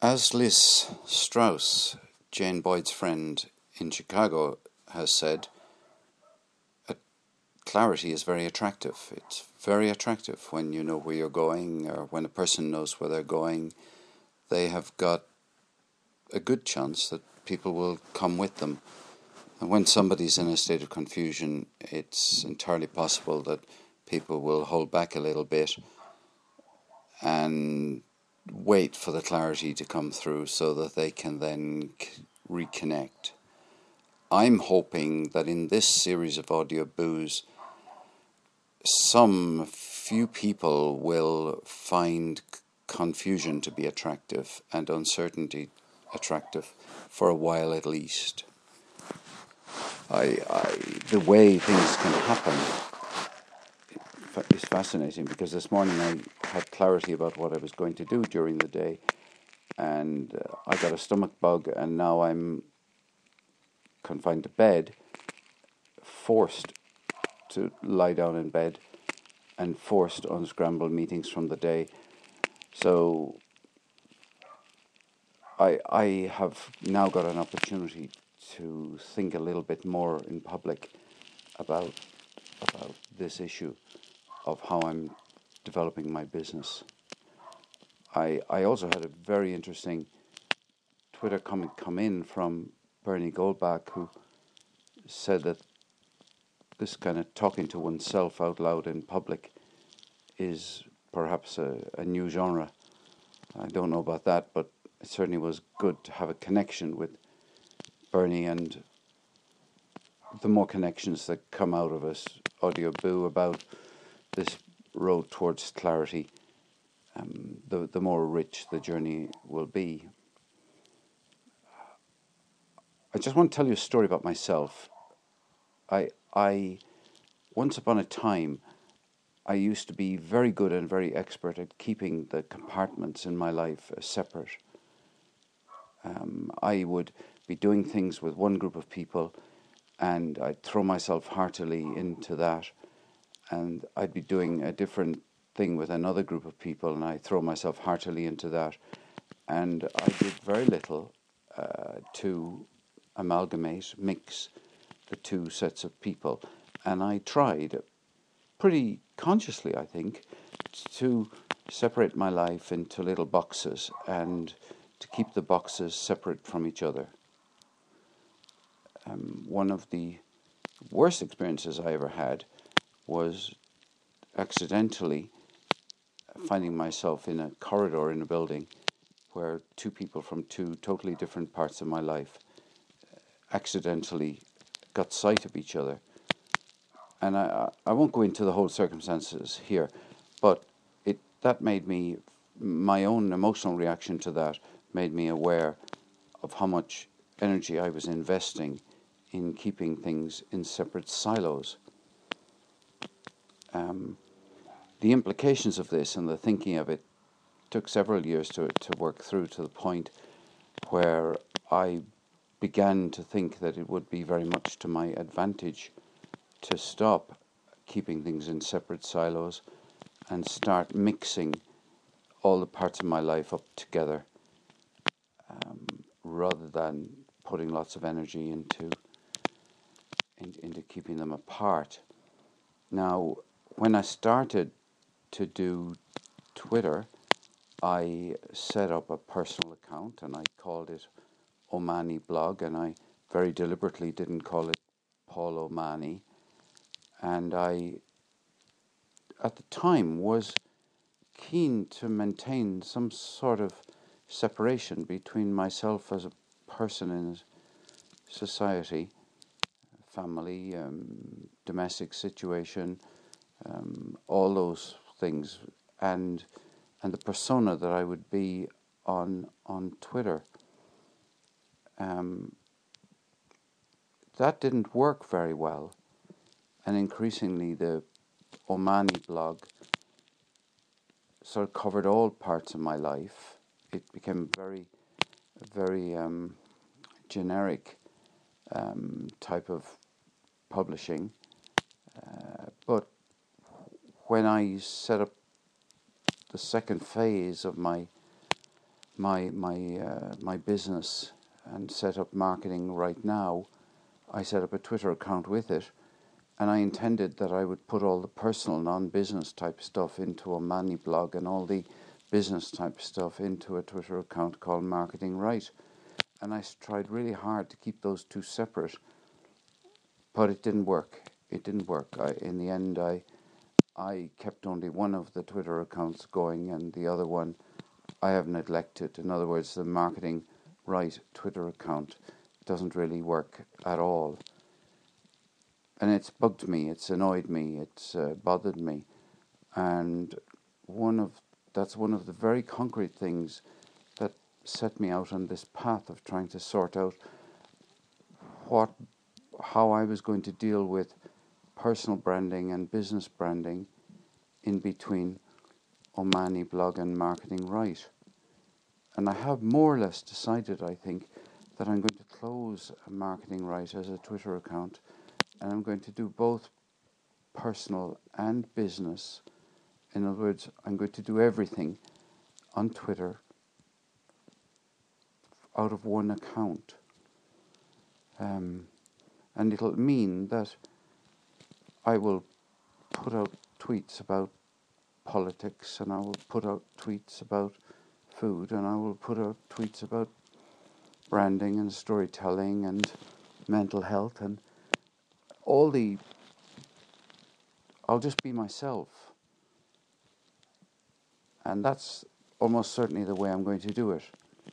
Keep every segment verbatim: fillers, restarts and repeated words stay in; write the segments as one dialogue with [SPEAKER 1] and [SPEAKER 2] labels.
[SPEAKER 1] As Liz Strauss, Jane Boyd's friend in Chicago, has said, clarity is very attractive. It's very attractive when you know where you're going, or when a person knows where they're going. They have got a good chance that people will come with them. And when somebody's in a state of confusion, it's entirely possible that people will hold back a little bit and wait for the clarity to come through so that they can then reconnect. I'm hoping that in this series of audio boos, some few people will find confusion to be attractive and uncertainty attractive for a while at least. I, I, the way things can happen is fascinating, because this morning I had clarity about what I was going to do during the day, and uh, I got a stomach bug, and now I'm confined to bed, forced to lie down in bed and forced to unscramble meetings from the day. So I I have now got an opportunity to think a little bit more in public about about this issue of how I'm developing my business. I I also had a very interesting Twitter comment come in from Bernie Goldbach, who said that this kind of talking to oneself out loud in public is perhaps a, a new genre. I don't know about that, but it certainly was good to have a connection with Bernie, and the more connections that come out of us, Audio Boo, about this road towards clarity, um, the, the more rich the journey will be. I just want to tell you a story about myself. I, I, once upon a time, I used to be very good and very expert at keeping the compartments in my life separate. Um, I would be doing things with one group of people, and I'd throw myself heartily into that, and I'd be doing a different thing with another group of people, and I'd throw myself heartily into that, and I did very little uh, to amalgamate, mix the two sets of people, and I tried pretty consciously, I think, to separate my life into little boxes and to keep the boxes separate from each other. Um, one of the worst experiences I ever had was accidentally finding myself in a corridor in a building where two people from two totally different parts of my life accidentally got sight of each other. And I, I won't go into the whole circumstances here, but it that made me, my own emotional reaction to that made me aware of how much energy I was investing in keeping things in separate silos. Um, the implications of this and the thinking of it took several years to to work through, to the point where I began to think that it would be very much to my advantage to stop keeping things in separate silos and start mixing all the parts of my life up together, um, rather than putting lots of energy into in, into keeping them apart. Now, when I started to do Twitter, I set up a personal account and I called it O'Mahony Blog, and I very deliberately didn't call it Paul O'Mahony. And I, at the time, was keen to maintain some sort of separation between myself as a person in society, family, um, domestic situation, um, all those things, and and the persona that I would be on on Twitter. Um, that didn't work very well, and increasingly the O'Mahony blog sort of covered all parts of my life. It became very, very um, generic um, type of publishing. Uh, but when I set up the second phase of my my my uh, my business and set up Marketing Right Now, I set up a Twitter account with it, and I intended that I would put all the personal, non-business type stuff into a Omani blog and all the business type stuff into a Twitter account called Marketing Right. And I tried really hard to keep those two separate, but it didn't work. It didn't work. I, in the end, I I kept only one of the Twitter accounts going, and the other one I have neglected. In other words, the Marketing Right Twitter account doesn't really work at all. And it's bugged me, it's annoyed me, it's uh, bothered me. And one of that's one of the very concrete things that set me out on this path of trying to sort out what, how I was going to deal with personal branding and business branding in between Omani blog and Marketing Right. And I have more or less decided, I think, that I'm going to close Marketing Right as a Twitter account, and I'm going to do both personal and business. In other words, I'm going to do everything on Twitter out of one account. Um, and it'll mean that I will put out tweets about politics, and I will put out tweets about food, and I will put out tweets about branding and storytelling and mental health, and all the I'll just be myself. And that's almost certainly the way I'm going to do it.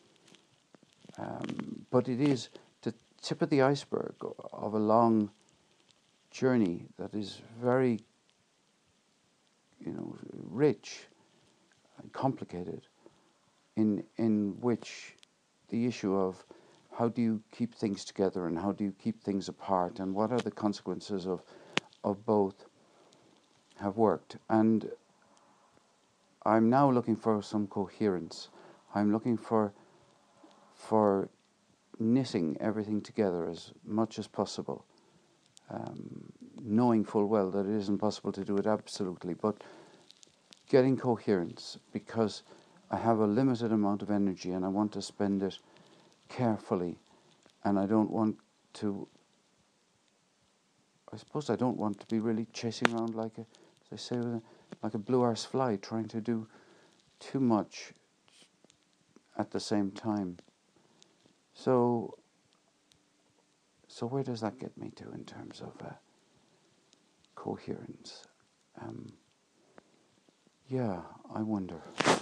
[SPEAKER 1] Um, but it is the tip of the iceberg of a long journey that is very, you know, rich and complicated, in in which the issue of how do you keep things together and how do you keep things apart, and what are the consequences of of both, have worked. And I'm now looking for some coherence. I'm looking for for knitting everything together as much as possible, um, knowing full well that it isn't possible to do it absolutely, but getting coherence, because I have a limited amount of energy and I want to spend it carefully, and I don't want to, I suppose I don't want to be really chasing around like a, as I say, like a blue arse fly, trying to do too much at the same time. So, so where does that get me to in terms of uh, coherence? Um, yeah, I wonder.